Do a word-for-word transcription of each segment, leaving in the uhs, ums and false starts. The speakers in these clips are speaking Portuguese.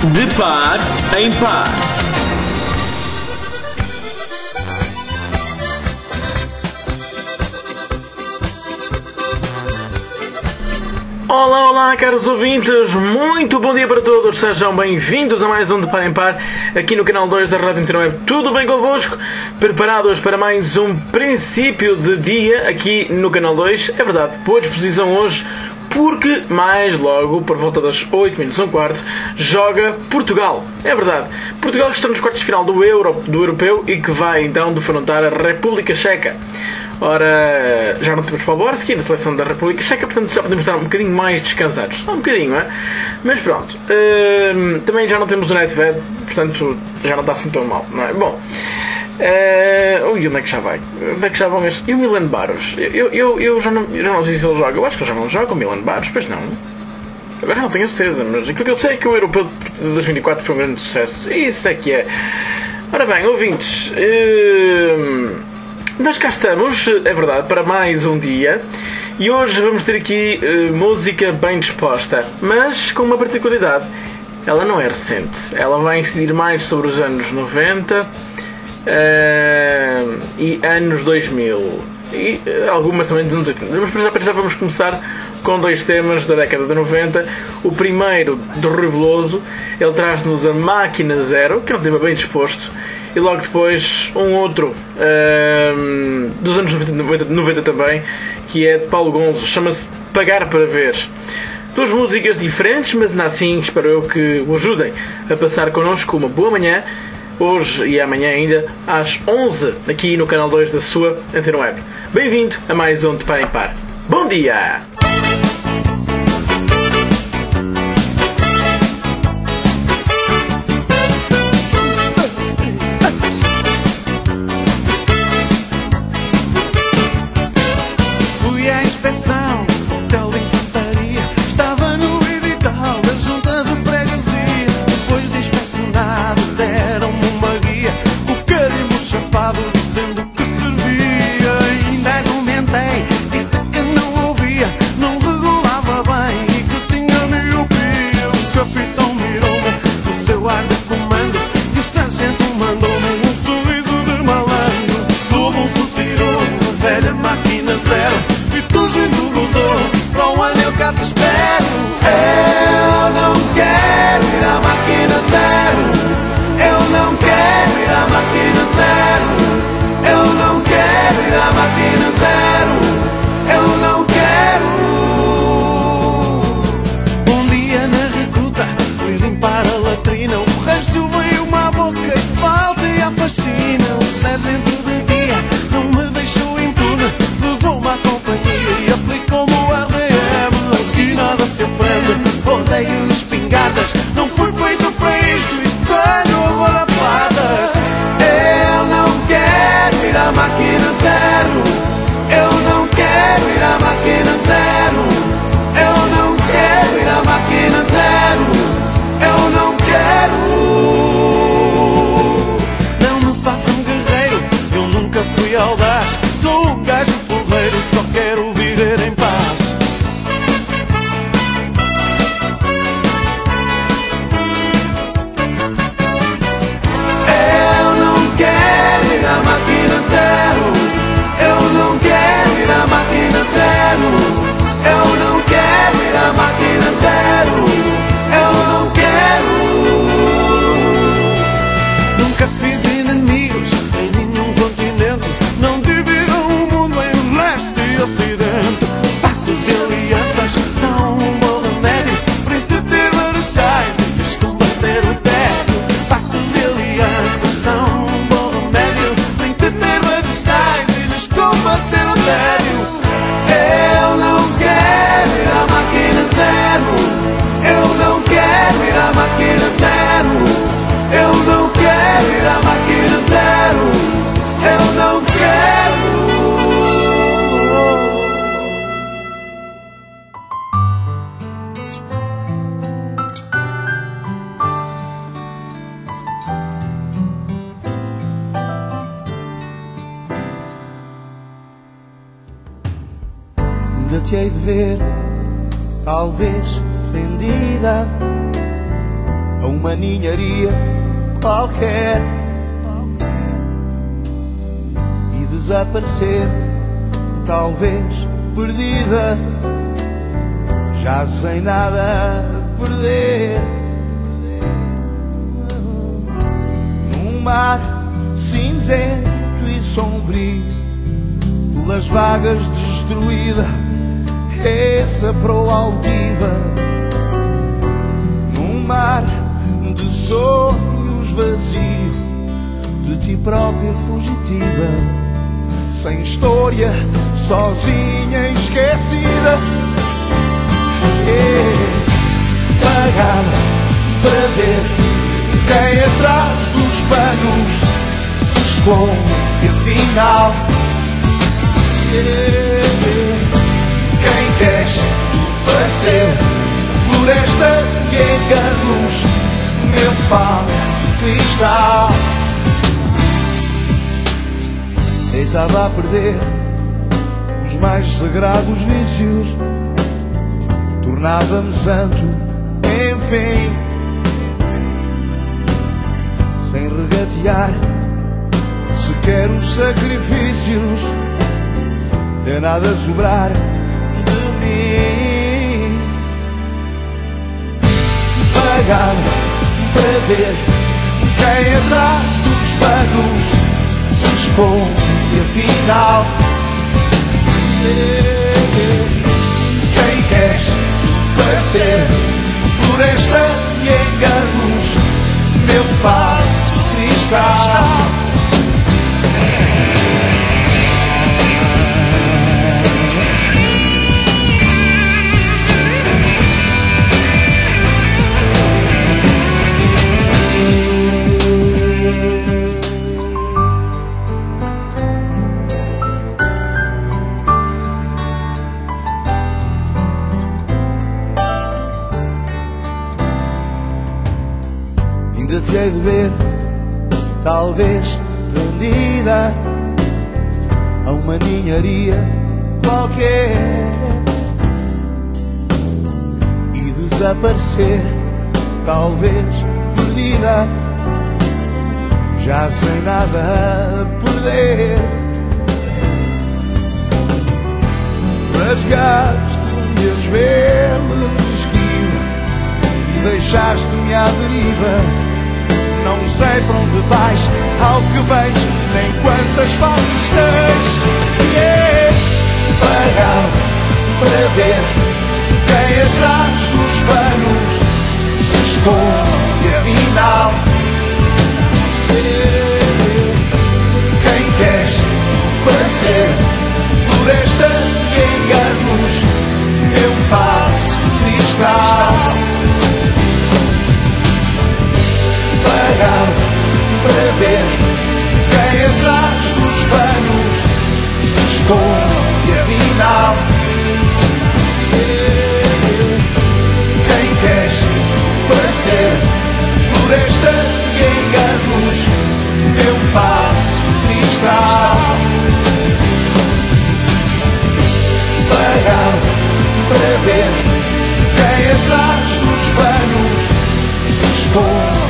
De par em par. Olá, olá, caros ouvintes, muito bom dia para todos, sejam bem-vindos a mais um De Par em Par, aqui no canal dois da Rádio Interweb. Tudo bem convosco? Preparados para mais um princípio de dia aqui no canal dois? É verdade, boa disposição hoje, porque mais logo, por volta das oito menos um quarto, joga Portugal. É verdade, Portugal que está nos quartos de final do, Euro, do Europeu e que vai então defrontar a República Checa. Ora, já não temos Poborski na seleção da República Checa, portanto já podemos estar um bocadinho mais descansados. Só um bocadinho, é? Mas pronto. Uh, também já não temos o Nedved, portanto já não está assim tão mal, não é? Bom. Uh, ui, onde é que já vai? Onde é que já vão estes? E o Milan Baros? Eu, eu, eu, já não, eu já não sei se ele joga. Eu acho que ele já não joga o Milan Baros, pois não. Agora não tenho certeza, mas aquilo que eu sei é que o Europeu de dois mil e quatro foi um grande sucesso. Isso é que é. Ora bem, ouvintes. Uh, Nós cá estamos, é verdade, para mais um dia e hoje vamos ter aqui uh, música bem disposta, mas com uma particularidade. Ela não é recente, ela vai incidir mais sobre os anos noventa uh, e anos dois mil e uh, algumas também dos anos oitenta. Mas para já, para já vamos começar com dois temas da década de noventa. O primeiro, do Rui Veloso, ele traz-nos a Máquina Zero, que é um tema bem disposto. E logo depois um outro um, dos anos noventa, noventa também, que é de Paulo Gonzo, chama-se Pagar para Ver. Duas músicas diferentes, mas ainda assim espero eu que o ajudem a passar connosco uma boa manhã, hoje e amanhã ainda, às onze, aqui no canal dois da sua Antena Web. Bem-vindo a mais um De Par em Par. Bom dia! Dizendo que servia, ainda argumentei, disse que não ouvia, não regulava bem e que tinha miopia. O capitão mirou-me no seu ar de comando e o sargento mandou-me um sorriso de malandro. Do bolso tirou a velha máquina zero e turgindo gozou, para o ano eu cá te espero. Eu não quero ir à máquina zero, eu não quero ir à máquina zero. Eu não quero ir à máquina zero, eu não quero. Um dia na recruta fui limpar a latrina, o rancho veio-me à boca e falta e à faxina. O sargento de dia não me deixou impune, levou-me à companhia e aplicou-me o R D M. Aqui nada se aprende, odeio espingardas, não fui feito para isto e tenho agora fadas. Eu não quero ir à máquina zero, eu não quero ir à máquina zero, eu não quero ir à máquina zero, eu não quero. Não me façam guerreiro, eu nunca fui audaz, sou um gajo porreiro, só quero viver em paz. A máquina zero, eu não quero ir à máquina zero, eu não quero ir à máquina zero, eu não quero. Nunca fiz inimigos em nenhum continente, não dividam o mundo em leste e ocidente. Pactos e alianças são um bom remédio para entreter marechais e descombater o tédio. Pactos e alianças são um bom remédio ter marechais e nos combater o tédio. Eu não quero ir à máquina zero, eu não quero ir à máquina zero, eu não quero ir à máquina zero, eu não quero. Ainda te hei de ver, talvez vendida a uma ninharia qualquer e desaparecer, talvez perdida, já sem nada a perder. Num mar cinzento e sombrio, pelas vagas destruída, essa proa altiva. Num mar de sonhos vazio, de ti própria fugitiva, sem história, sozinha e esquecida. É, pagada para ver quem atrás dos panos se esconde, afinal. É, quem queres tu parecer, floresta e enganos, meu falso cristal. Deitava a perder os mais sagrados vícios, tornava-me santo, enfim, sem regatear sequer os sacrifícios, de nada a sobrar de mim. Pagava para ver quem atrás dos panos se esconde, afinal. Quem queres parecer, floresta e enganos, meu falso cristal. Ainda te hei de ver, talvez rendida a uma ninharia qualquer e desaparecer, talvez perdida, já sem nada a perder. Rasgaste-me as velas esquiva e deixaste-me à deriva. Não sei para onde vais, ao que vens, nem quantas faces tens. Yeah. Pagava para ver quem atrás dos panos se esconde, afinal. Yeah. Quem queres parecer, floresta e enganos, eu faço cristal. Pagava para ver quem atrás dos panos se esconde, afinal. Quem queres parecer, floresta e enganos, eu faço cristal. Pagava para ver quem atrás dos panos se esconde.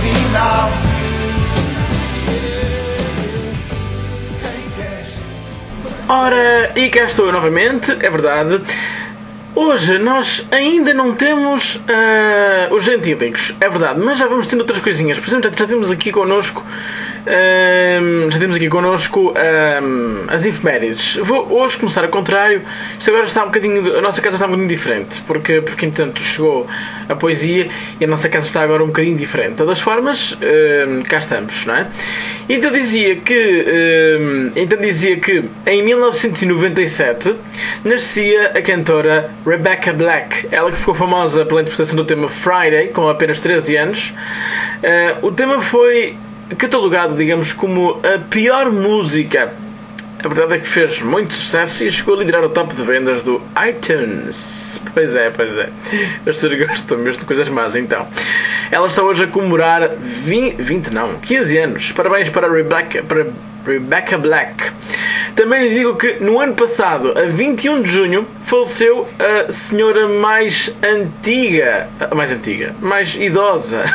Ora, e cá estou eu novamente, é verdade. Hoje nós ainda não temos uh, os gentílicos, é verdade, mas já vamos tendo outras coisinhas. Por exemplo, já temos aqui connosco Um, já temos aqui connosco um, as efemérides. Vou hoje começar ao contrário. Isto agora está um bocadinho, a nossa casa está um bocadinho diferente, porque, porque entretanto chegou a poesia e a nossa casa está agora um bocadinho diferente. De todas as formas, um, cá estamos, não é? Então dizia que um, então dizia que em mil novecentos e noventa e sete nascia a cantora Rebecca Black, ela que ficou famosa pela interpretação do tema Friday com apenas treze anos. Uh, o tema foi catalogado, digamos, como a pior música. A verdade é que fez muito sucesso e chegou a liderar o top de vendas do iTunes. Pois é, pois é. As pessoas gostam mesmo de coisas más, então. Ela está hoje a comemorar vinte, vinte não, quinze anos. Parabéns para Rebecca, para Rebecca Black. Também lhe digo que no ano passado, a vinte e um de junho, faleceu a senhora mais antiga, mais antiga, mais idosa,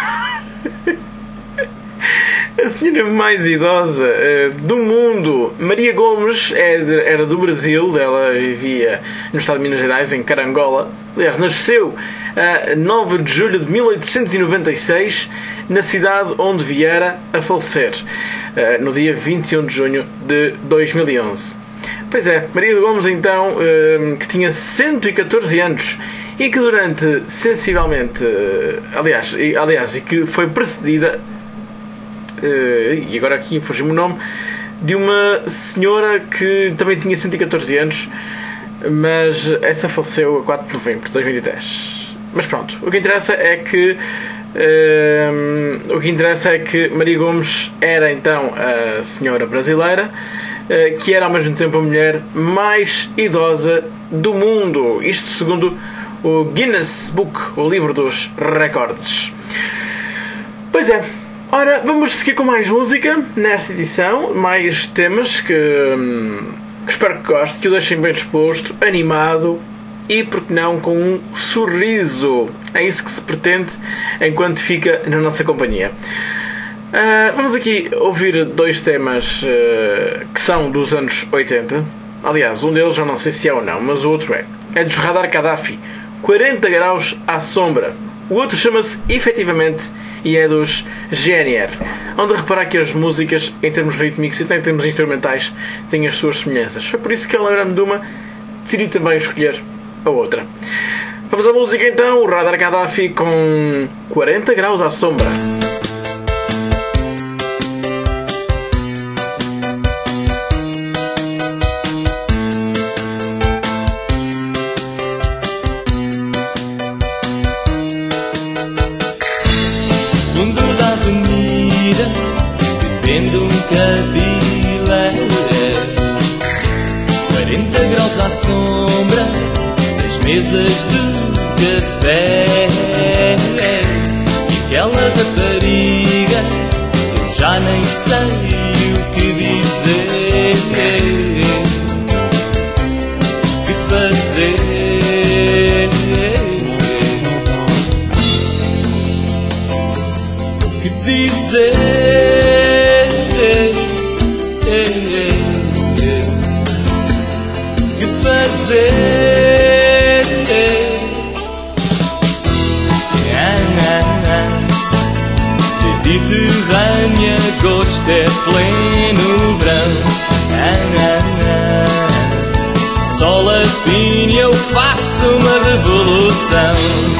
a senhora mais idosa uh, do mundo. Maria Gomes era do Brasil, ela vivia no estado de Minas Gerais, em Carangola. Aliás, nasceu a uh, nove de julho de mil oitocentos e noventa e seis, na cidade onde viera a falecer, uh, no dia vinte e um de junho de dois mil e onze. Pois é, Maria Gomes, então, uh, que tinha cento e catorze anos e que durante, sensivelmente, uh, aliás, e, aliás, e que foi precedida, Uh, e agora aqui fugiu-me o nome, de uma senhora que também tinha cento e catorze anos, mas essa faleceu a quatro de novembro de dois mil e dez. Mas pronto, o que interessa é que uh, o que interessa é que Maria Gomes era então a senhora brasileira uh, que era ao mesmo tempo a mulher mais idosa do mundo, isto segundo o Guinness Book, o livro dos recordes. Pois é. Ora, vamos seguir com mais música nesta edição, mais temas que, que espero que goste, que o deixem bem disposto, animado e, porque não, com um sorriso. É isso que se pretende enquanto fica na nossa companhia. Uh, vamos aqui ouvir dois temas uh, que são dos anos oitenta. Aliás, um deles já não sei se é ou não, mas o outro é. É dos Radar Gaddafi, quarenta graus à sombra. O outro chama-se, efetivamente, e é dos G N R. Onde reparar que as músicas, em termos rítmicos e em termos instrumentais, têm as suas semelhanças. Foi por isso que, ao lembrar-me de uma, decidi também escolher a outra. Vamos à música então, o Radar Gaddafi com quarenta graus à sombra. Vendo um cabileiro, quarenta graus à sombra, das mesas de café. E aquela rapariga, eu já nem sei o que dizer, o que fazer, o que dizer. Que fazer? Mediterrânea, gosto é pleno verão. Sol a pinho, eu faço uma revolução.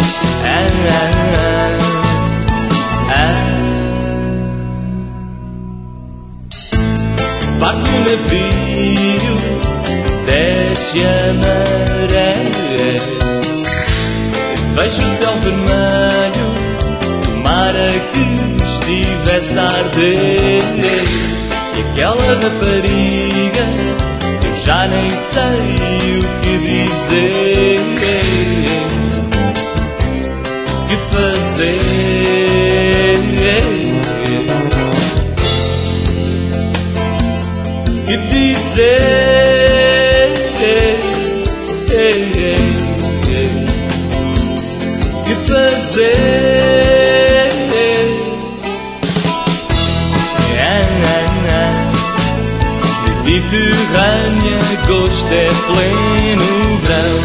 Parte o navio, desce a maré, vejo o céu vermelho, tomara que estivesse a arder. E aquela rapariga, eu já nem sei o que dizer, o que fazer, que dizer, que fazer. Mediterrânea, gosto é pleno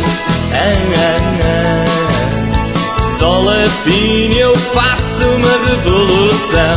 verão. Sol a pinho, eu faço uma revolução.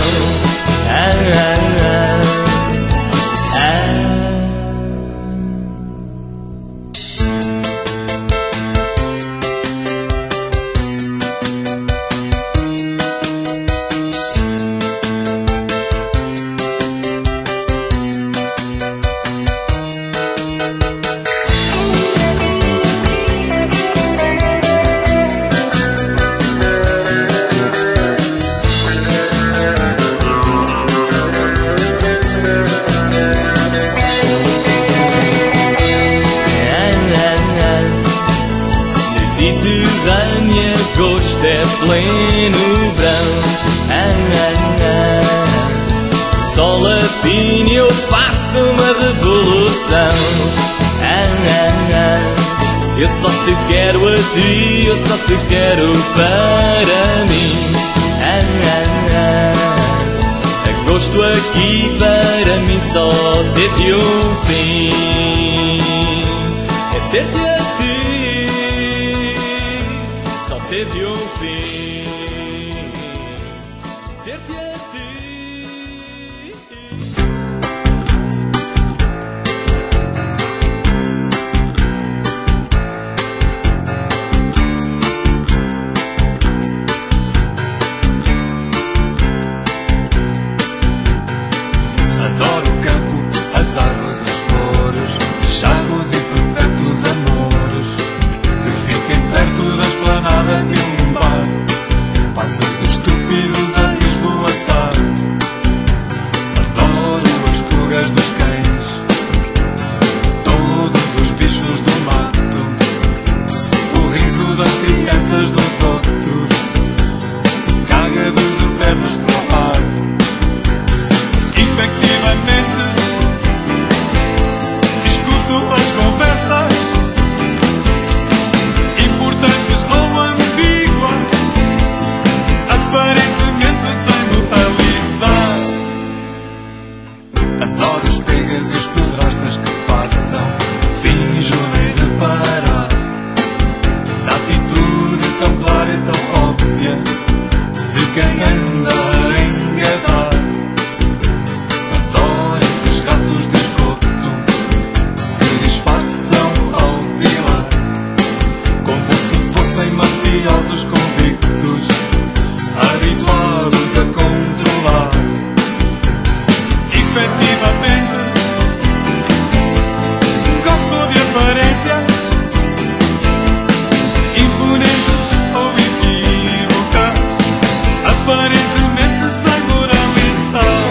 Mediterrânea, gosto é pleno verão. Sol a pinho, eu faço faço uma revolução. Ah, ah, ah. Eu só te quero a ti, eu só te quero para mim. Ah, ah, ah. Agosto aqui para mim só teve um fim. É ter-te a ti, só teve um fim. Ter-te a ti. Adoro o campo, as árvores, as flores, charros e perpétuos amores que fiquem perto da esplanada de um bar. Pássaros estúpidos a esvoaçar. Adoro as pulgas dos cães, todos os bichos do mato, o riso das crianças dos outros, cágados de pernas para o ar. Efectivamente, escuto as conversas importantes ou ambíguas, aparentemente sem moralizar. Adoro as pegas e os pedrastas que passam, finjo nem reparar na atitude tão clara e tão óbvia de quem anda a engatar. Gatos de esgoto que disfarçam ao pilar, como se fossem mafiosos convictos, habituados a controlar. Efetivamente, gosto de aparência, imponente ou equivocada, aparentemente sem moralizar.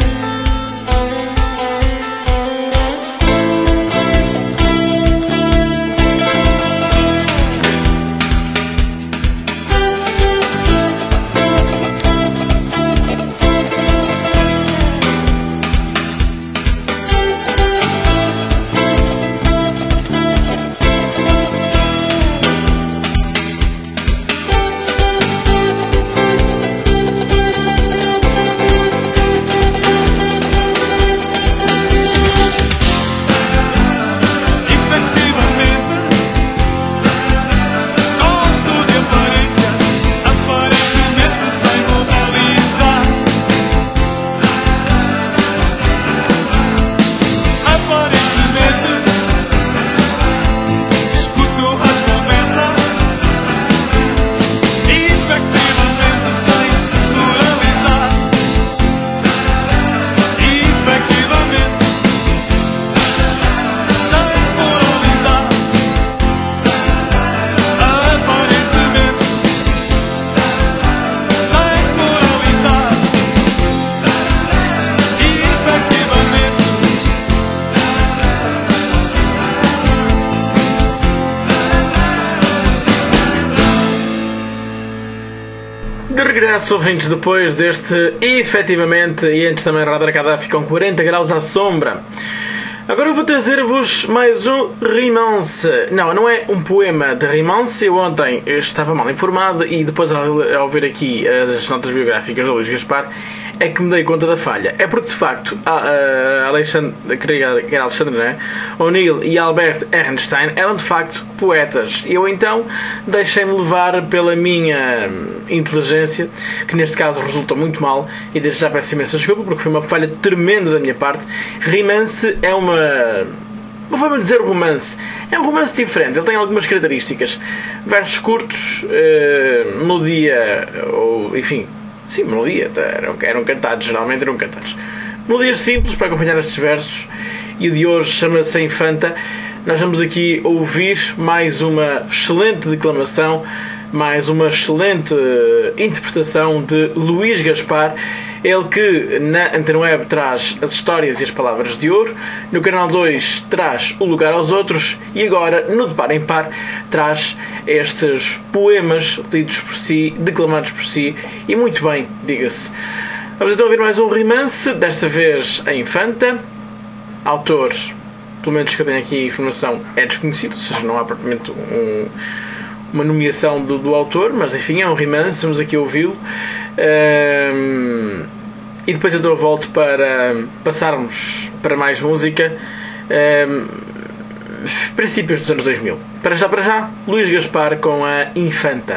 De regresso, ouvintes, depois deste efetivamente, e antes também Radar Gaddafi com quarenta graus à sombra. Agora eu vou trazer-vos mais um rimance. Não, não é um poema de rimance. Eu ontem estava mal informado e depois ao, ao ver aqui as notas biográficas do Luís Gaspar é que me dei conta da falha. É porque de facto a Alexandre, creio que era Alexandre, não é? O'Neill e Albert Ehrenstein eram de facto poetas. E eu então deixei-me levar pela minha inteligência, que neste caso resultou muito mal, e desde já peço imensa desculpa porque foi uma falha tremenda da minha parte. Rimance é uma... não vamos dizer romance. É um romance diferente. Ele tem algumas características. Versos curtos, eh, melodia, ou enfim... Sim, melodia. Eram, eram cantados. Geralmente eram cantados. Melodias simples para acompanhar estes versos. E o de hoje chama-se Infanta. Nós vamos aqui ouvir mais uma excelente declamação, mais uma excelente interpretação de Luís Gaspar. Ele que na Antena Web traz as histórias e as palavras de ouro, no Canal dois traz O Lugar aos Outros e agora no De Par em Par traz estes poemas lidos por si, declamados por si, e muito bem, diga-se. Vamos então ouvir mais um rimance, desta vez a Infanta. autor, pelo menos que eu tenho aqui informação, é desconhecido, ou seja, não há propriamente um, uma nomeação do, do autor, mas enfim, é um romance, vamos aqui ouvi-lo. Um, e depois eu dou a volta para passarmos para mais música. Um, princípios dos anos dois mil. Para já, para já, Luís Gaspar com a Infanta.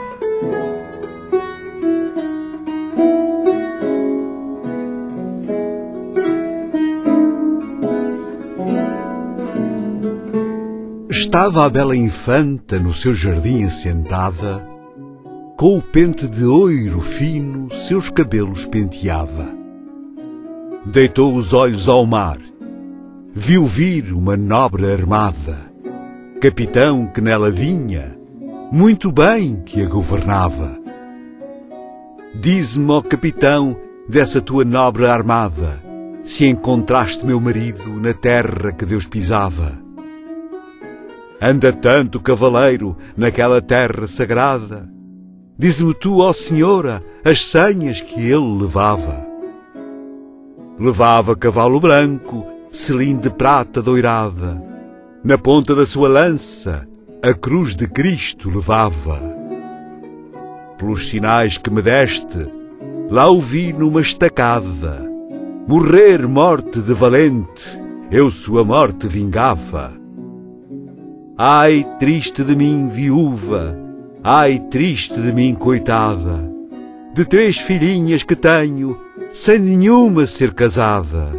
Estava a bela infanta no seu jardim assentada, com o pente de oiro fino seus cabelos penteava. Deitou os olhos ao mar, viu vir uma nobre armada, capitão que nela vinha, muito bem que a governava. Dize-me, ó capitão, dessa tua nobre armada, se encontraste meu marido na terra que Deus pisava. Anda tanto cavaleiro naquela terra sagrada, dize-me tu, ó senhora, as senhas que ele levava. Levava cavalo branco, selim de prata doirada, na ponta da sua lança a cruz de Cristo levava. Pelos sinais que me deste, lá o vi numa estacada, morrer morte de valente, eu sua morte vingava. Ai, triste de mim, viúva, ai, triste de mim, coitada, de três filhinhas que tenho, sem nenhuma ser casada.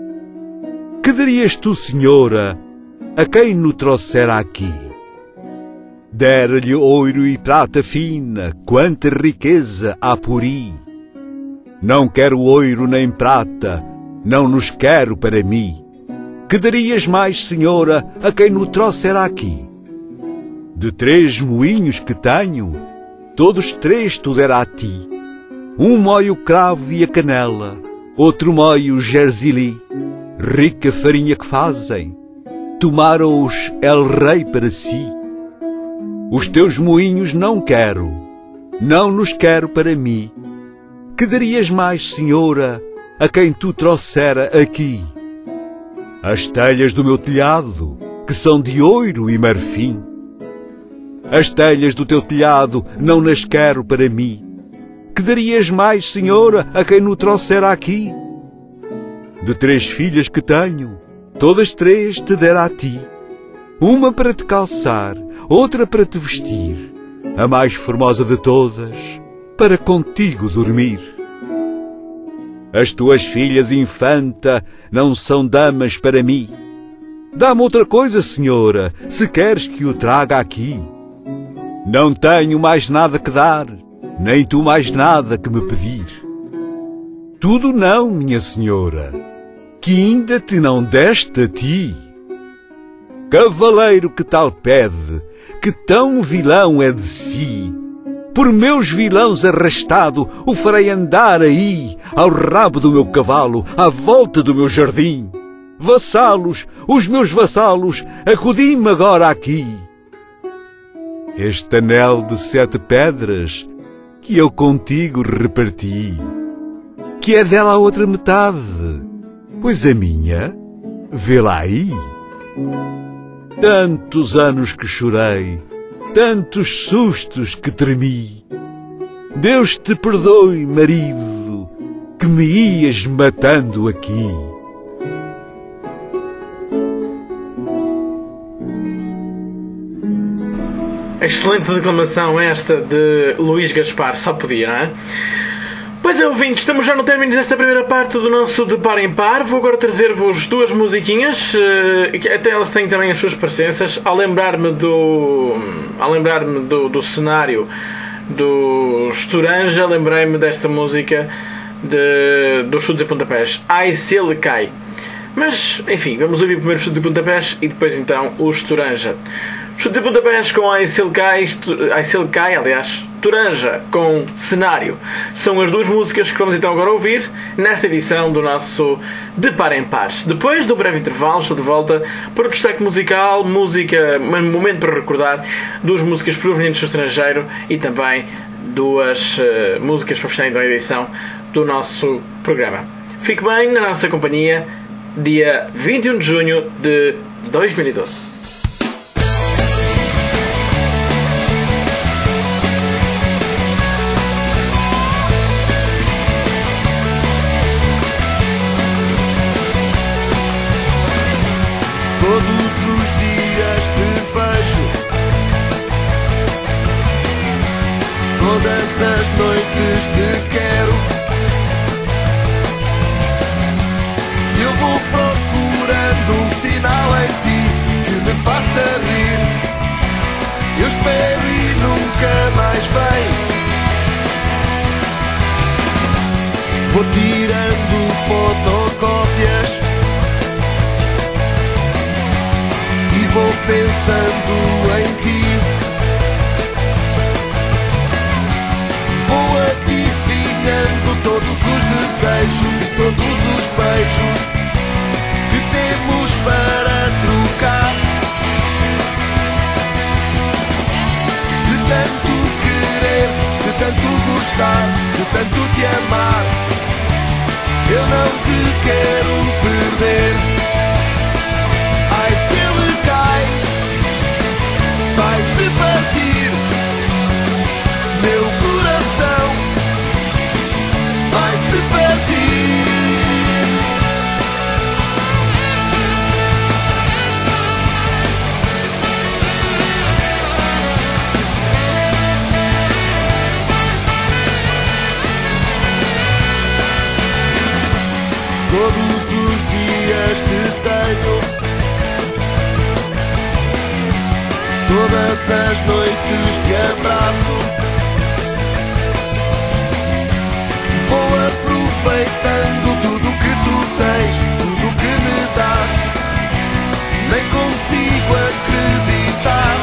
Que darias tu, senhora, a quem no trouxera aqui? Dera-lhe ouro e prata fina, quanta riqueza há por aí. Não quero ouro nem prata, não nos quero para mim. Que darias mais, senhora, a quem no trouxera aqui? De três moinhos que tenho, todos três tu dera a ti. Um mói o cravo e a canela, outro mói o gerzili. Rica farinha que fazem, tomaram-os el rei para si. Os teus moinhos não quero, não nos quero para mim. Que darias mais, senhora, a quem tu trouxera aqui? As telhas do meu telhado, que são de ouro e marfim. As telhas do teu telhado não nas quero para mim. Que darias mais, senhora, a quem no trouxera aqui? De três filhas que tenho, todas três te dera a ti. Uma para te calçar, outra para te vestir, a mais formosa de todas, para contigo dormir. As tuas filhas, infanta, não são damas para mim. Dá-me outra coisa, senhora, se queres que o traga aqui. Não tenho mais nada que dar, nem tu mais nada que me pedir. Tudo não, minha senhora, que ainda te não deste a ti. Cavaleiro que tal pede, que tão vilão é de si, por meus vilãos arrastado, o farei andar aí, ao rabo do meu cavalo, à volta do meu jardim. Vassalos, os meus vassalos, acudi-me agora aqui. Este anel de sete pedras, que eu contigo reparti, que é dela a outra metade, pois a minha, vê-la aí. Tantos anos que chorei, tantos sustos que tremi. Deus te perdoe, marido, que me ias matando aqui. Excelente declamação esta de Luís Gaspar, só podia, não é? Pois é, ouvintes, estamos já no término desta primeira parte do nosso De Par em Par. Vou agora trazer-vos duas musiquinhas, que até elas têm também as suas presenças. Ao lembrar-me do, ao lembrar-me do, do cenário do Estoranja, lembrei-me desta música de, dos Chutes e Pontapés, Ai Se Ele Cai. Mas, enfim, vamos ouvir primeiro os Chutes e Pontapés e depois então o Estoranja. Chutes e Pontapés com Ai Se Ele Cai, Ai Se Ele Cai, aliás, Estoranja com Cenário. São as duas músicas que vamos então agora ouvir nesta edição do nosso De Par em Pares. Depois do breve intervalo, estou de volta para o destaque musical, música, um momento para recordar, duas músicas provenientes do estrangeiro e também duas uh, músicas para fechar então a edição do nosso programa. Fique bem na nossa companhia dia vinte e um de junho de dois mil e doze. Todos os dias te vejo, todas as noites te quero. Eu vou procurando um sinal em ti que me faça rir. Eu espero e nunca mais vem. Vou tirando fotocópias e vou pensando em ti. Vou adivinhando todos os desejos e todos os beijos que temos para trocar. De tanto querer, de tanto gostar, de tanto te amar, eu não te quero perder. Ai, se ele cai, vai-se partir. Meu coração vai-se partir. Todos os dias te tenho, todas as noites te abraço. Vou aproveitando tudo que tu tens, tudo que me dás. Nem consigo acreditar.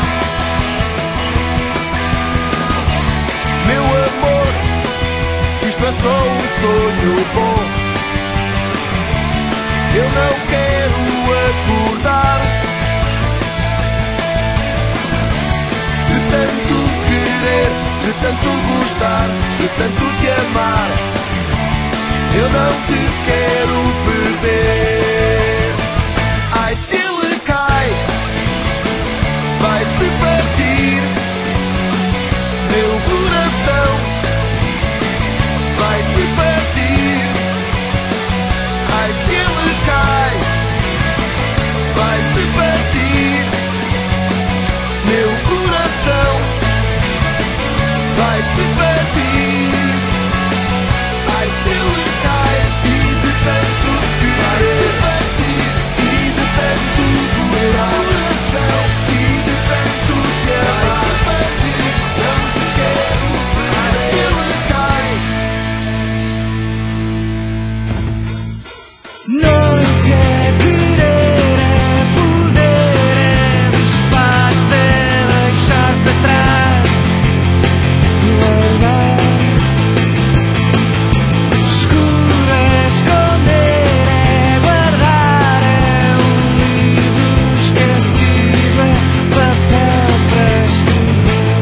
Meu amor, se isto é só um sonho bom, eu não quero acordar. De tanto querer, de tanto gostar, de tanto te amar, eu não te quero perder. Ai, se ele cai, vai-se partir. Meu coração vai-se partir. Ai, se ele cai, vai-se partir. Meu coração vai-se partir. Ai, se ele cai, e de tanto querer, vai-se partir. E de tanto gostar, coração, e de tanto te amar, vai-se partir. Não te quero ver. Ai, se ele cai. Noite é querer, é poder, é disfarce, é deixar para trás, largar. Escuro é esconder, é guardar, é um livro esquecido, é papel para escrever.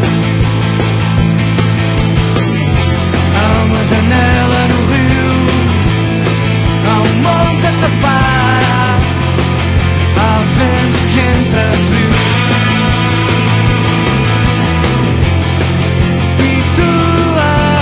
Há uma janela no rio, há um monte a tapar, há vento que entra frio. E tu a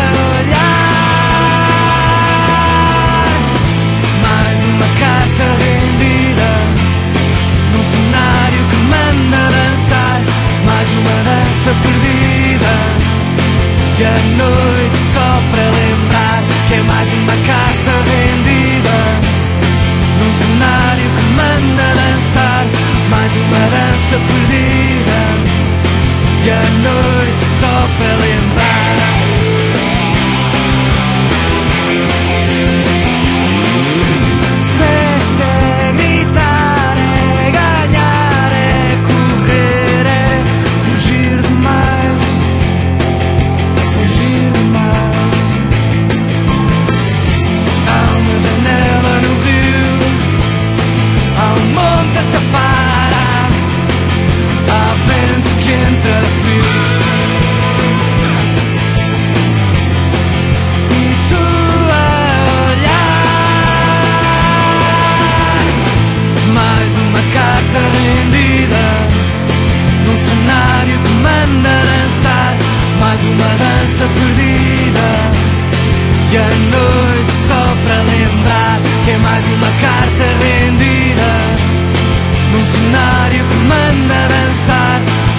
olhar, mais uma carta vendida, num cenário que manda dançar, mais uma dança perdida, e a noite só para lembrar que é mais uma carta vendida, num cenário que manda dançar, mais uma dança perdida, e a noite só para lembrar. Festa é gritar, é ganhar, é correr, é fugir demais, fugir demais. Há uma janela no rio, há um monte a tapar, há vento que entra frio.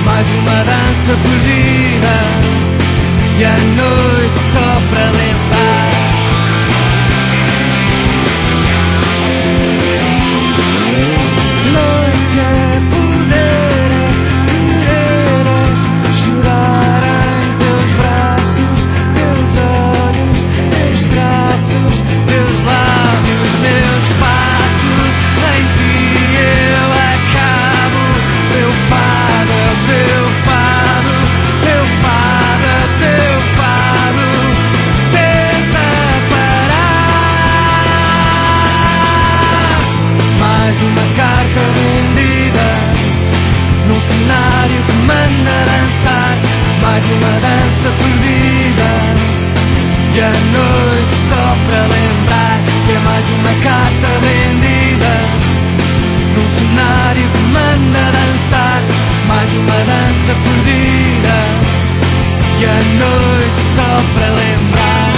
mais uma dança perdida e a noite só para lembrar. Noite é poder, é querer, é chorar em teus braços, teus olhos, teus traços, teus lábios, meus passos, em ti eu acabo, teu fado, teu fado, teu fado, teu fado, tenta parar. Mais uma carta vendida, num cenário que manda dançar, mais uma dança perdida, e a noite só para lembrar que é mais uma carta vendida, num cenário que manda dançar, mais uma dança perdida, e a noite só para lembrar.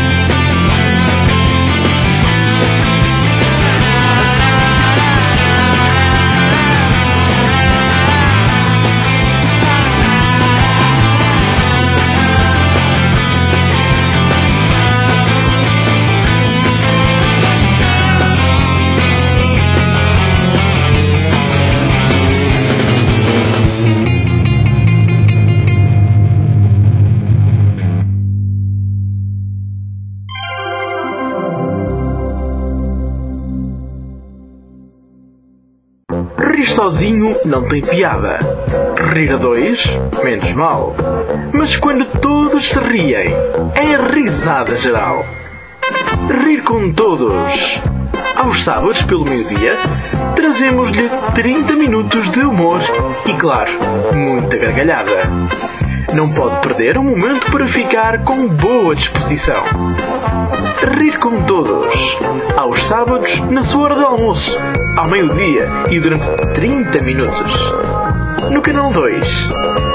Rir sozinho não tem piada. Rir a dois, menos mal. Mas quando todos se riem, é risada geral. Rir com todos. Aos sábados, pelo meio-dia, trazemos-lhe trinta minutos de humor e, claro, muita gargalhada. Não pode perder um momento para ficar com boa disposição. Rir com todos. Aos sábados, na sua hora de almoço, ao meio-dia e durante trinta minutos. No canal dois.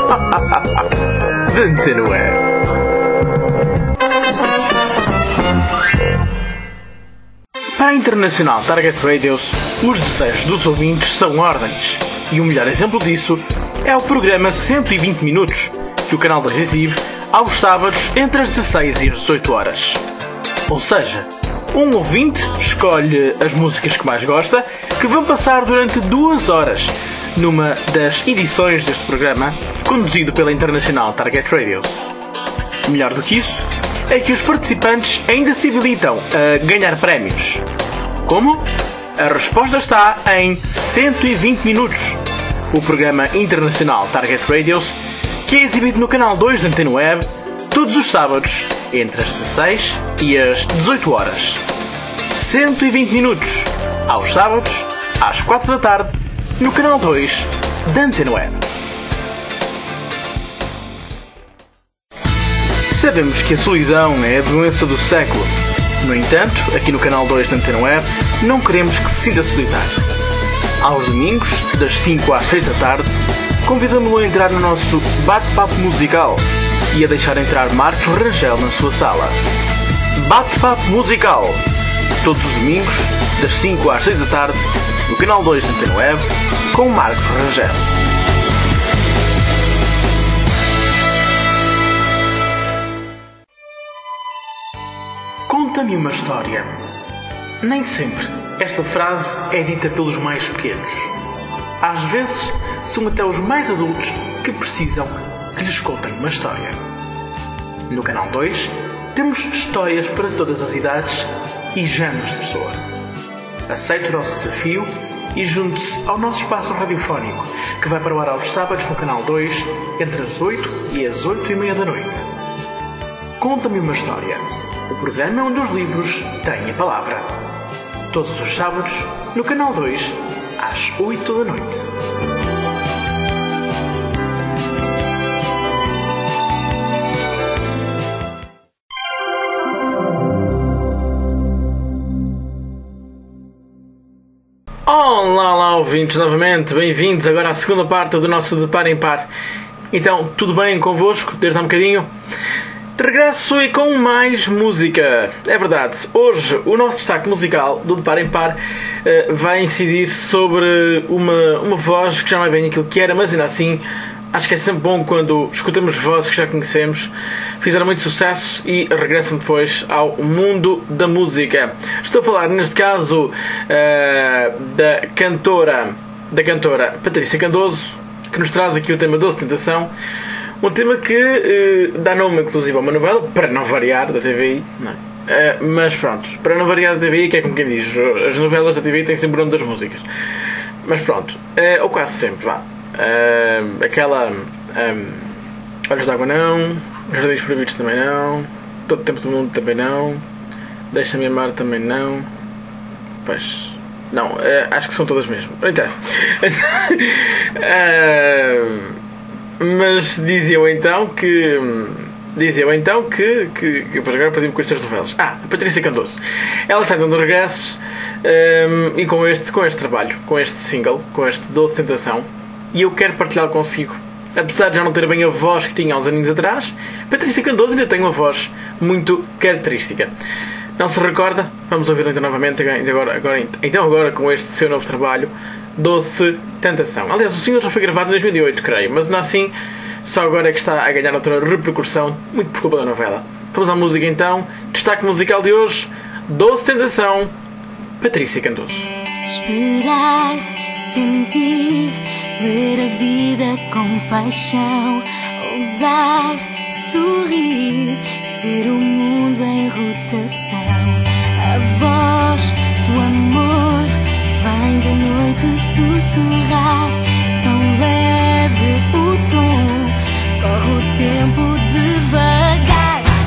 De Antena Web. Para a Internacional Target Radios, os desejos dos ouvintes são ordens. E o melhor exemplo disso é o programa cento e vinte minutos, que o canal dois exibe aos sábados entre as dezasseis e as dezoito horas. Ou seja, um ouvinte escolhe as músicas que mais gosta, que vão passar durante duas horas numa das edições deste programa, conduzido pela Internacional Target Radios. Melhor do que isso, é que os participantes ainda se habilitam a ganhar prémios. Como? A resposta está em cento e vinte minutos, o programa Internacional Target Radios, que é exibido no canal dois da Antena Web todos os sábados entre as dezasseis e as dezoito horas. cento e vinte minutos aos sábados às quatro da tarde no canal dois da Antena Web. Sabemos que a solidão é a doença do século. No entanto, aqui no canal dois da Antena Web, não queremos que se sinta solitário. Aos domingos, das cinco às seis da tarde, convidamos-lo a entrar no nosso bate-papo musical e a deixar entrar Marcos Rangel na sua sala. Bate-papo musical, todos os domingos, das cinco às seis da tarde, no canal dois da Antena Web, com Marcos Rangel. Conta-me uma história. Nem sempre esta frase é dita pelos mais pequenos. Às vezes, são até os mais adultos que precisam que lhes contem uma história. No canal dois, temos histórias para todas as idades e géneros de pessoa. Aceite o nosso desafio e junte-se ao nosso espaço radiofónico, que vai para o ar aos sábados no canal dois, entre as oito e as oito e meia da noite. Conta-me uma história. O programa onde os livros têm a palavra. Todos os sábados, no canal dois, às oito da noite. Olá, olá, ouvintes, novamente. Bem-vindos agora à segunda parte do nosso De Par em Par. Então, tudo bem convosco, desde há um bocadinho? De regresso e com mais música. É verdade, hoje o nosso destaque musical do De Par em Par uh, vai incidir sobre uma, uma voz que já não é bem aquilo que era, mas ainda assim Acho que é sempre bom quando escutamos vozes que já conhecemos, fizeram muito sucesso e regressam depois ao mundo da música. Estou a falar, neste caso, uh, da cantora, da cantora Patrícia Candoso, que nos traz aqui o tema Doce Tentação. Um tema que uh, dá nome, inclusive, a uma novela, para não variar, da T V I. Não é? Uh, mas pronto, para não variar da T V I, que é como quem diz, as novelas da T V I têm sempre o nome das músicas. Mas pronto, uh, ou quase sempre, vá. Uh, aquela um, Olhos d'Água não, Jardins Proibidos também não, Todo o Tempo do Mundo também não, Deixa-me Amar também não. Pois não, uh, acho que são todas mesmo, não interessa. uh, mas dizia eu então que dizia eu então que, que, que depois agora perdi-me com estas novelas. Ah, a Patrícia Candoso, ela está dando regresso um, e com este, com este trabalho, com este single, com este Doce Tentação. E eu quero partilhá-lo consigo. Apesar de já não ter bem a voz que tinha há uns aninhos atrás, Patrícia Candoso ainda tem uma voz muito característica. Não se recorda? Vamos ouvir então novamente, agora, agora, então agora com este seu novo trabalho, Doce Tentação. Aliás, o single já foi gravado em dois mil e oito, creio, mas não assim, só agora é que está a ganhar outra repercussão, muito por culpa da novela. Vamos à música então. Destaque musical de hoje, Doce Tentação, Patrícia Candoso. Esperar, sentir, ver a vida com paixão, ousar, sorrir, ser o mundo em rotação. A voz do amor vem da noite sussurrar, tão leve o tom, corre o tempo devagar.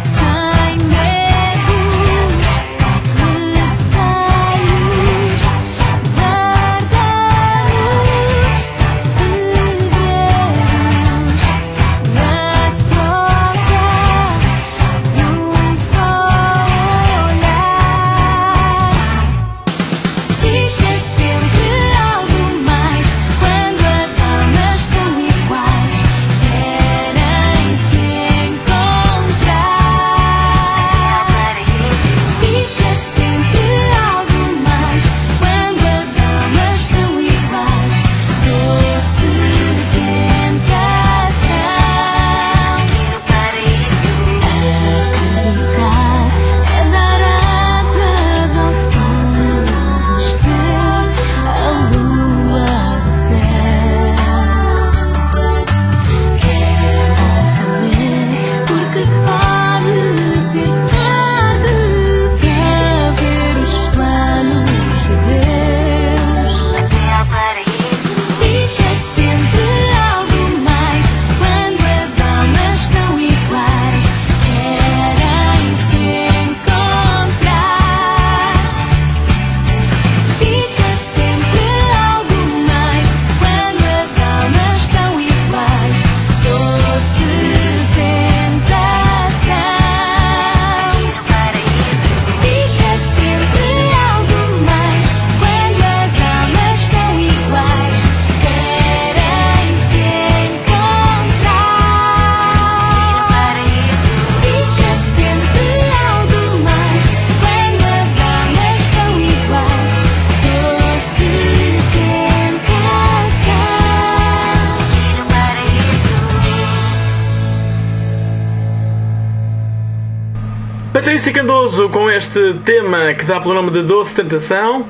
Patrícia Candoso com este tema que dá pelo nome de Doce Tentação.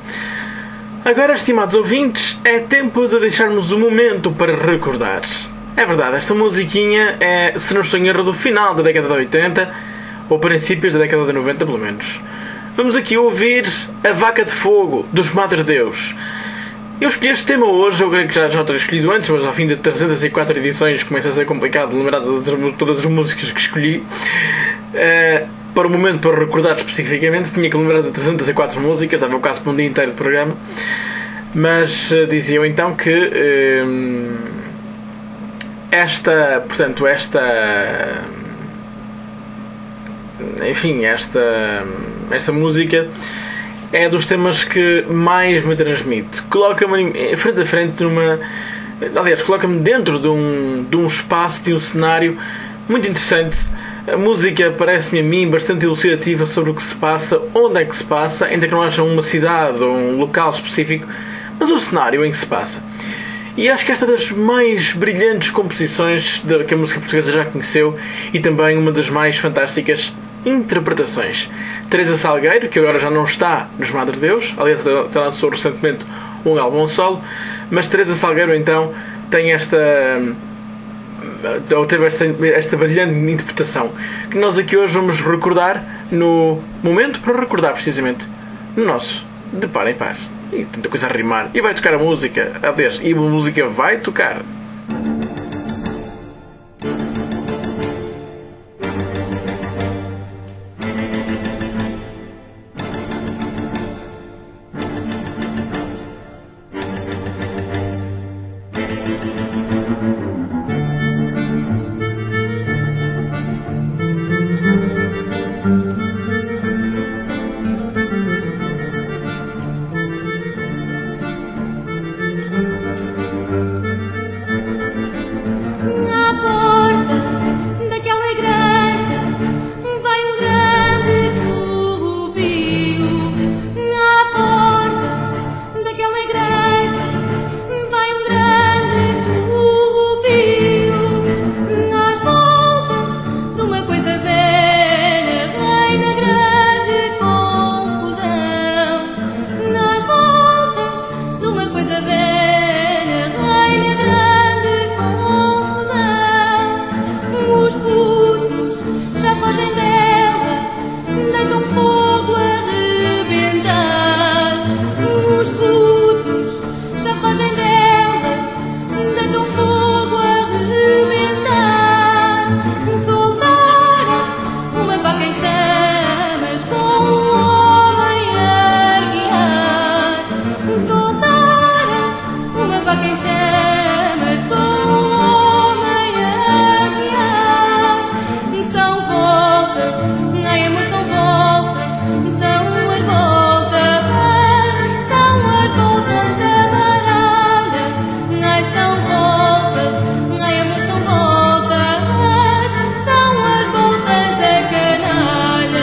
Agora, estimados ouvintes, é tempo de deixarmos um momento para recordar. É verdade, esta musiquinha é, se não estou em erro, do final da década de oitenta ou princípios da década de noventa, pelo menos. Vamos aqui ouvir A Vaca de Fogo, dos Madre Deus. Eu escolhi este tema hoje, eu creio que já já teria escolhido antes, mas ao fim de trezentas e quatro edições começa a ser complicado de lembrar de todas as músicas que escolhi. Uh, para o momento, para recordar especificamente, tinha que lembrar de trezentas e quatro músicas, estava quase por um dia inteiro de programa. Mas uh, dizia eu então que uh, esta, portanto, esta, enfim, esta, esta música é dos temas que mais me transmite. Coloca-me frente a frente numa... Aliás, coloca-me dentro de um, de um espaço, de um cenário muito interessante. A música parece-me a mim bastante elucidativa sobre o que se passa, onde é que se passa, ainda que não haja uma cidade ou um local específico, mas o cenário em que se passa. E acho que esta é das mais brilhantes composições que a música portuguesa já conheceu e também uma das mais fantásticas interpretações. Teresa Salgueiro, que agora já não está nos Madre Deus, aliás, ela lançou recentemente um álbum solo, mas Teresa Salgueiro então tem esta ou teve esta, esta brilhante interpretação que nós aqui hoje vamos recordar no momento para recordar precisamente no nosso De Par em Par. E tanta coisa a rimar. E vai tocar a música. Aliás, e a música vai tocar. Canalha.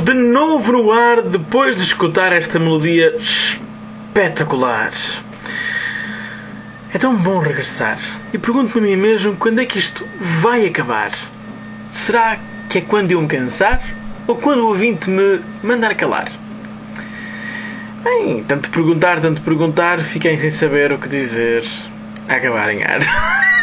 de novo no ar depois de escutar esta melodia espetacular. É tão bom regressar. E pergunto-me a mim mesmo quando é que isto vai acabar. Será que é quando eu me cansar? Ou quando o ouvinte me mandar calar? Bem, tanto perguntar, tanto perguntar, fiquei sem saber o que dizer a acabar em ar.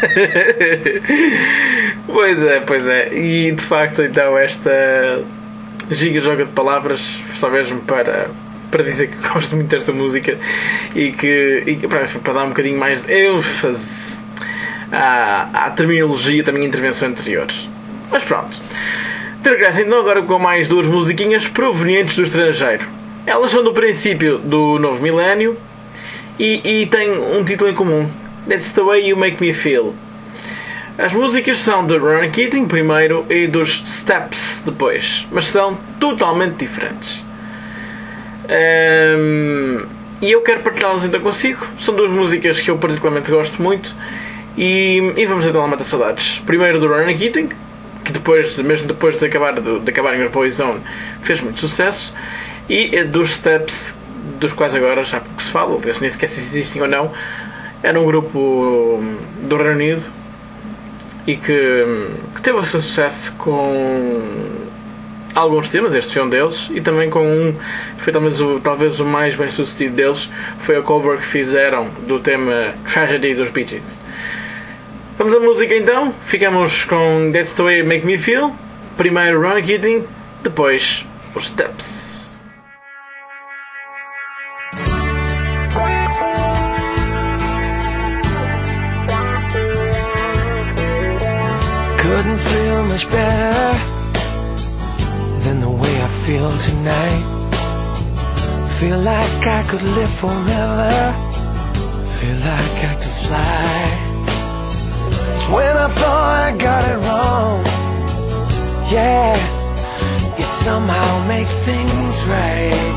Pois é, pois é. E de facto, então, esta giga joga de palavras, só mesmo para, para dizer que gosto muito desta música e que, e que para, para dar um bocadinho mais de ênfase à, à terminologia da minha intervenção anterior. Mas pronto. De regresso então agora com mais duas musiquinhas provenientes do estrangeiro. Elas são do princípio do novo milénio e, e têm um título em comum: That's the Way You Make Me Feel. As músicas são de Ronan Keating primeiro e dos Steps depois, mas são totalmente diferentes. Um, e eu quero partilhá-las então consigo. São duas músicas que eu particularmente gosto muito e, e vamos então lá matar saudades. Primeiro do Ronan Keating, que depois, mesmo depois de, acabar, de, de acabarem os Boyzone, fez muito sucesso, e dos Steps, dos quais agora já pouco se fala, nem sequer se existem ou não. Era um grupo do Reino Unido e que, que teve o seu sucesso com alguns temas. Este foi um deles, e também com um foi talvez o, talvez o mais bem sucedido deles, foi a cover que fizeram do tema Tragedy dos Bee Gees. Vamos à música então. Ficamos com That's the Way You Make Me Feel. Primeiro Ronan Keating, depois os Steps. Couldn't feel much better than the way I feel tonight. Feel like I could live forever. Feel like I could fly. It's when I thought I got it wrong. Yeah, you somehow make things right.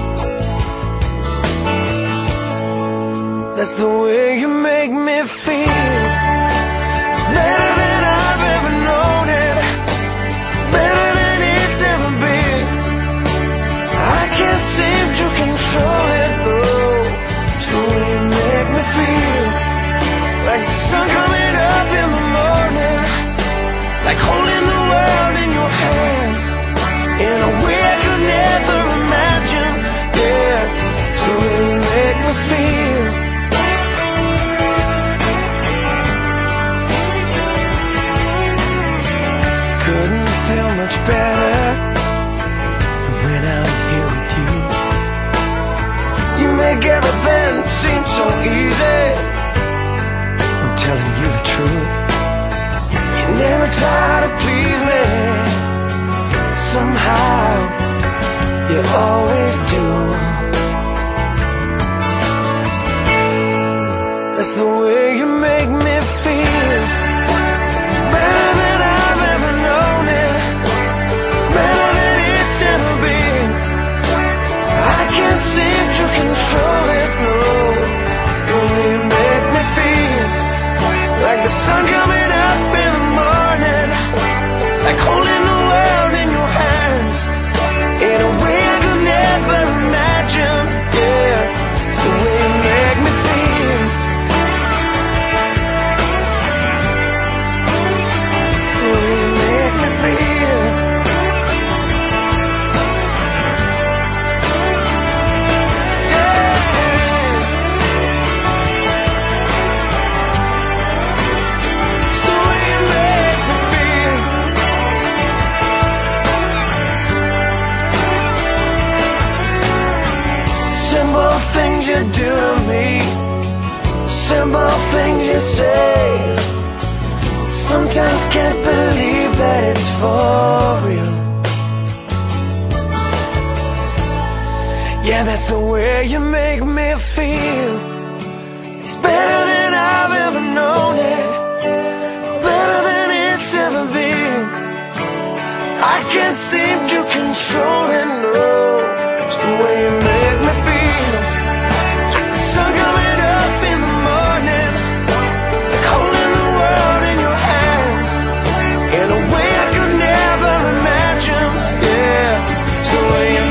That's the way you make me feel. It's better than I've ever known it. Better than it's ever been. I can't seem to control it, though. It's the way you make me feel. Like the sun coming up in the morning. Like holding the world in your hands. In a way I could never imagine. Yeah, it's the way you make me feel. Couldn't feel much better when I'm here with you. You make everything seem so easy. I'm telling you the truth. You never try to please me. Somehow you always do. That's the way you make me feel. Better than I've ever known it. Better than it's ever been. I can't seem to control it, no. The way you make me feel. Like the sun coming up in the morning. Like holding the world in your hands. In a way I could never imagine. Yeah, it's the way you make me feel. It's the way you make me feel. It's the way you make me feel. Simple things you do to me. Simple things you say. Sometimes can't believe that it's for real. Yeah, that's the way you make me feel. It's better than I've ever known it. Better than it's ever been. I can't seem to control it, no. It's the way you make me feel. Like the sun coming up in the morning. Like holding the world in your hands. In a way I could never imagine. Yeah, it's the way you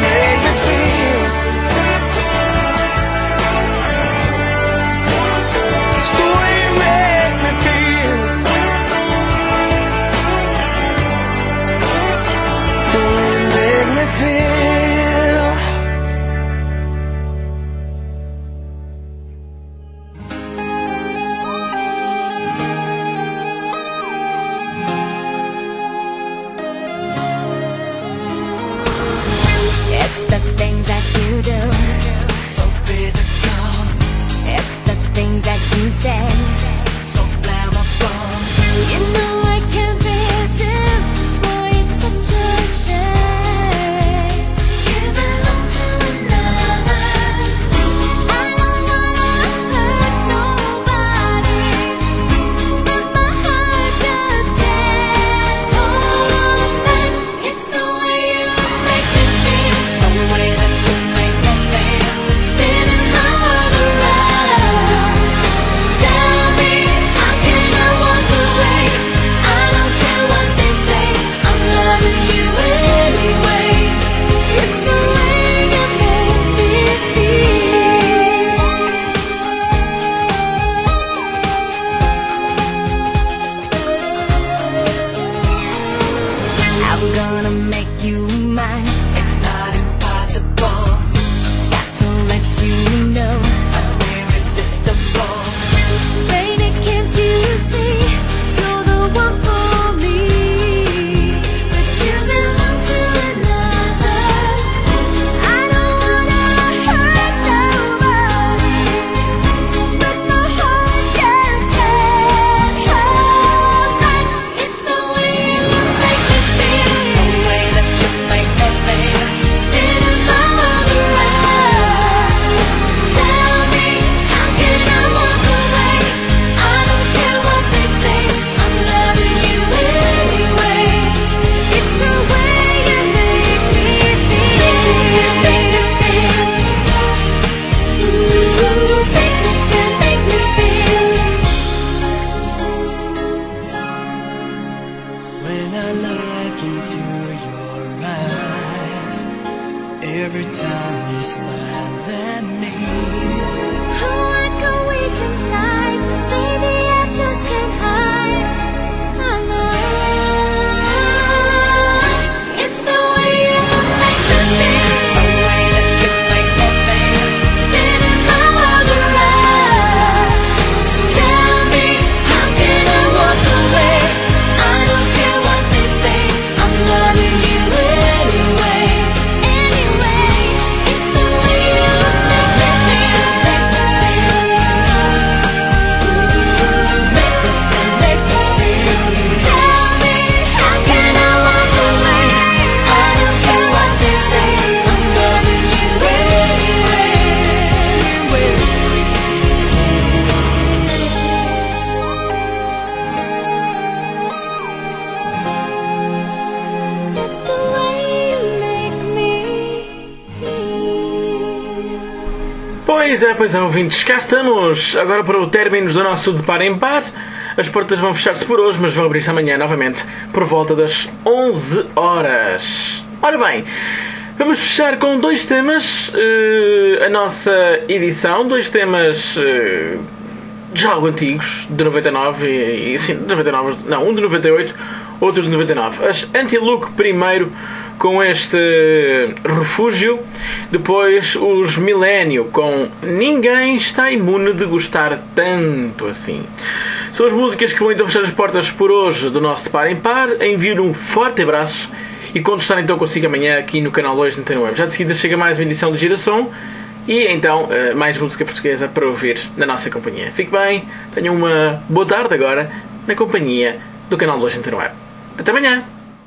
pois é, ouvintes, cá estamos agora para o término do nosso De Par em Par. As portas vão fechar-se por hoje, mas vão abrir-se amanhã novamente por volta das onze horas. Ora bem, vamos fechar com dois temas uh, a nossa edição, dois temas uh, já algo antigos, de noventa e nove e, e sim, de noventa e nove, não, um de noventa e oito, outro de noventa e nove. As Anti-Look primeiro, com este Refúgio, depois os Millennium com Ninguém Está Imune de Gostar Tanto Assim. São as músicas que vão então fechar as portas por hoje do nosso De Par em Par. Envio-lhe um forte abraço e conto estar então consigo amanhã aqui no canal dois da Antena Web. Já de seguida chega mais uma edição de Girasom e então mais música portuguesa para ouvir na nossa companhia. Fique bem, tenham uma boa tarde agora na companhia do canal dois da Antena Web. Até amanhã!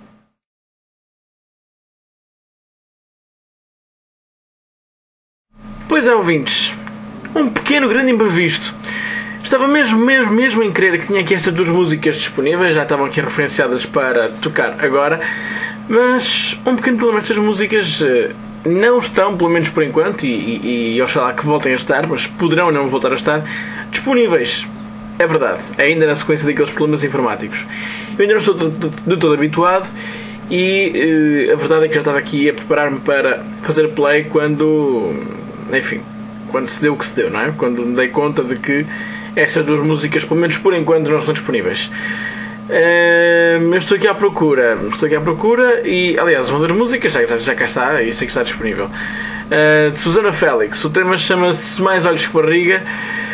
Pois é, ouvintes, um pequeno grande imprevisto. Estava mesmo, mesmo, mesmo em crer que tinha aqui estas duas músicas disponíveis, já estavam aqui referenciadas para tocar agora, mas um pequeno problema, estas músicas não estão, pelo menos por enquanto, e, e, e oxalá que voltem a estar, mas poderão não voltar a estar, disponíveis. É verdade, ainda na sequência daqueles problemas informáticos. Eu ainda não estou de, de, de todo habituado e uh, a verdade é que já estava aqui a preparar-me para fazer play quando, enfim, quando se deu o que se deu, não é? Quando me dei conta de que estas duas músicas, pelo menos por enquanto, não estão disponíveis. Uh, eu estou aqui à procura, estou aqui à procura e, aliás, uma das músicas já, já, já cá está, e sei que está disponível. Uh, de Susana Félix, o tema chama-se Mais Olhos que Barriga.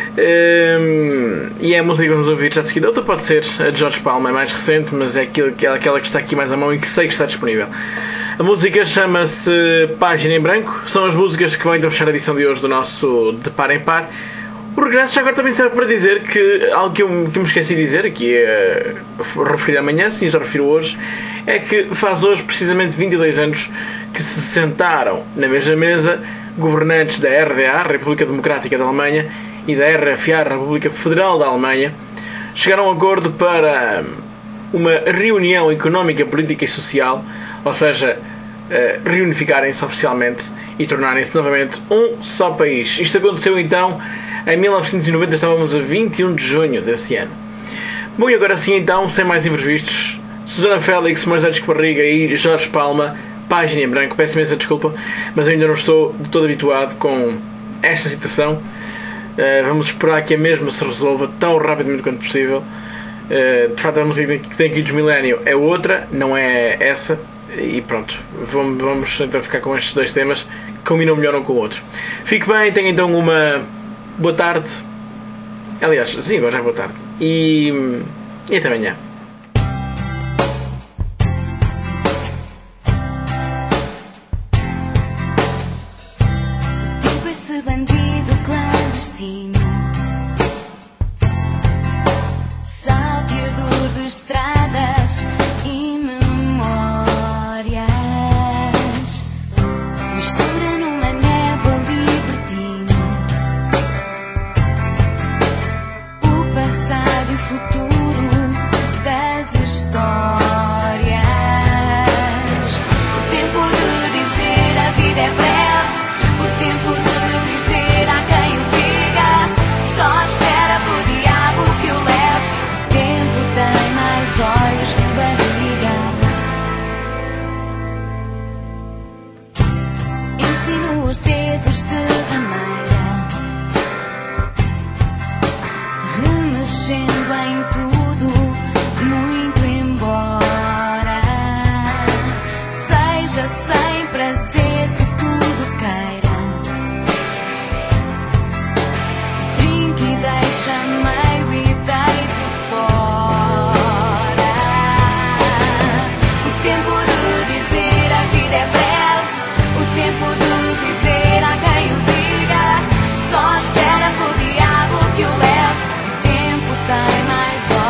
Um, e é a música que vamos ouvir já de seguida. Outra pode ser a de Jorge Palma, é mais recente, mas é aquilo, aquela que está aqui mais à mão e que sei que está disponível. A música chama-se Página em Branco. São as músicas que vão então fechar a edição de hoje do nosso De Par em Par. O regresso já agora também serve para dizer que algo que eu, que eu me esqueci de dizer, que é referir amanhã, sim, já refiro hoje, é que faz hoje precisamente vinte e dois anos que se sentaram na mesma mesa governantes da R D A, República Democrática da Alemanha, e da R F A, República Federal da Alemanha. Chegaram a um acordo para uma reunião económica, política e social, ou seja, reunificarem-se oficialmente e tornarem-se novamente um só país. Isto aconteceu então em mil novecentos e noventa, estávamos a vinte e um de junho desse ano. Bom, e agora sim então, sem mais imprevistos, Susana Félix, Mais Olhos que Barriga e Jorge Palma, Página em Branco. Peço imensa desculpa, mas eu ainda não estou de todo habituado com esta situação. Uh, vamos esperar que a mesma se resolva tão rapidamente quanto possível. Uh, de facto, a música que tem aqui dos Millennium é outra, não é essa. E pronto, vamos, vamos então ficar com estes dois temas que combinam melhor um com o outro. Fique bem, tenha então uma boa tarde. Aliás, sim, agora já é boa tarde. E, e até amanhã. Tipo esse bandido clandestino, salteador de estradas e memórias, mistura numa névoa libertina o passado e o futuro das histórias. O tempo de dizer a vida é breve, o tempo de viver há quem o diga, só espera pro diabo que o leve. O tempo tem mais olhos que barriga. Ensino os dedos de rameira, remexendo em tudo, muito embora seja sem prazer que tudo queira. Trinque e deixa meio e deite fora. O tempo de dizer a vida é breve, o tempo de viver há quem o diga, só espera por diabo que o leve. O tempo tem mais horas.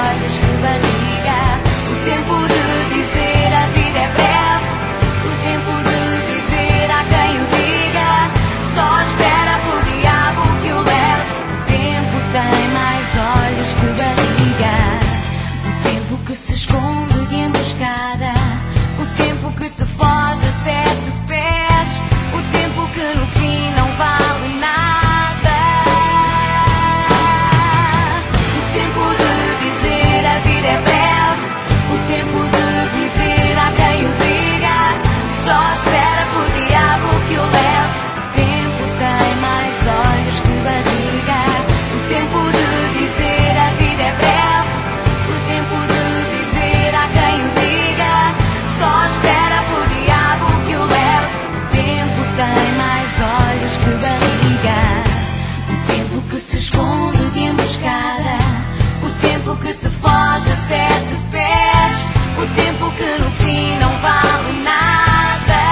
tempo de dizer a vida é breve, o tempo de viver há quem o diga. Só espera por diabo que o leve. O tempo tem mais olhos que barriga. O tempo de dizer a vida é breve, o tempo de viver há quem o diga. Só espera por diabo que o leve. O tempo tem mais olhos que barriga. O tempo que se esconde de emboscada, o tempo que te foge a sete pés, o tempo que no fim não vale nada.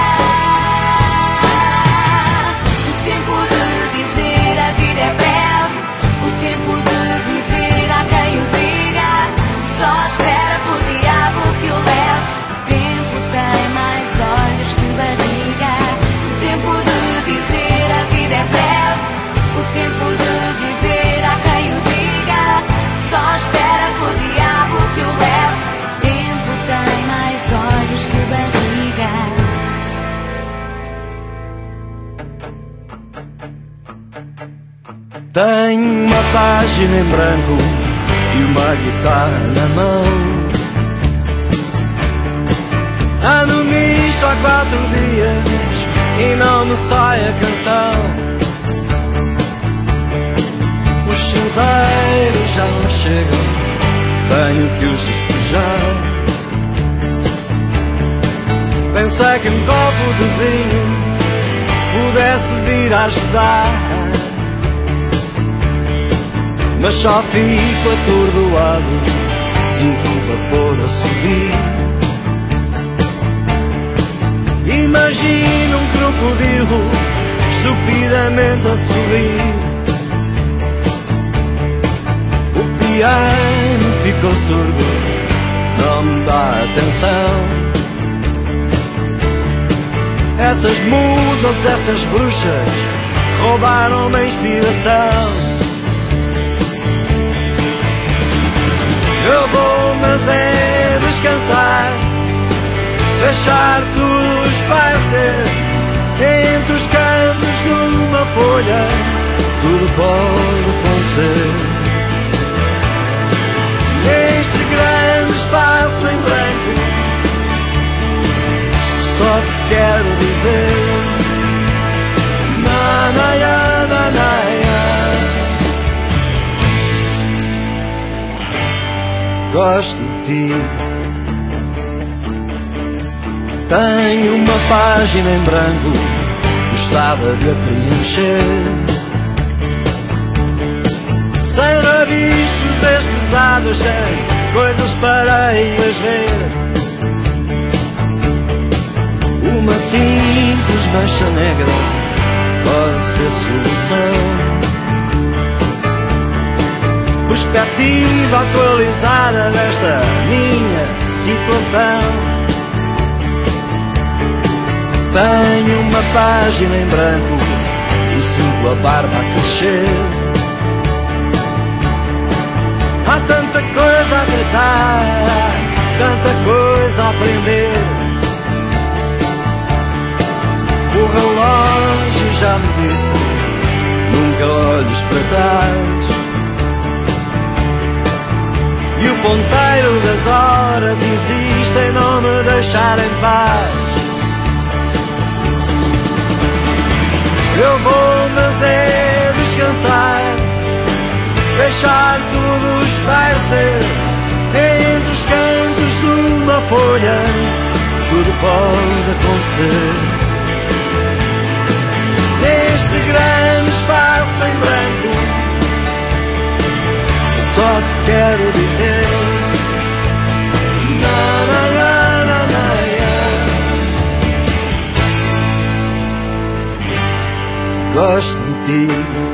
O tempo de dizer a vida é breve, o tempo de viver há quem o diga. Só espera por diabo que o leve. O tempo tem mais olhos que barriga. O tempo de dizer a vida é breve, o tempo de viver há quem o diga. Só espera por diabo que o leve. O tempo tem mais olhos que barriga. Tenho uma página em branco e uma guitarra na mão. Ando nisto há quatro dias e não me sai a canção. Os cinzeiros já não chegam, tenho que os despejar. Pensei que um copo de vinho pudesse vir a ajudar, mas só fico atordoado, sinto o vapor a subir. Imagino um crocodilo estupidamente a sorrir. O piano ficou surdo, não me dá atenção. Essas musas, essas bruxas roubaram-me a inspiração. Eu vou, mas é descansar, deixar tudo esparcer entre os cantos de uma folha. Tudo pode acontecer neste grande espaço em branco. Só te quero dizer na na ya, na na ya. Gosto de ti. Tenho uma página em branco, gostava de a preencher, sem rabiscos escusados, sem coisas para engasver. Uma simples mancha negra pode ser solução. Perspectiva atualizada desta minha situação. Tenho uma página em branco e sinto a barba a crescer. Há tanta coisa a tratar, tanta coisa a aprender. O relógio já me disse, nunca olhes para trás. E o ponteiro das horas insiste em não me deixar em paz. Eu vou, mas é descansar, deixar tudo esparcer entre os cantos de uma folha. Tudo pode acontecer neste grande espaço em branco. Eu só te quero dizer na na na na na ya. Gosto de ti.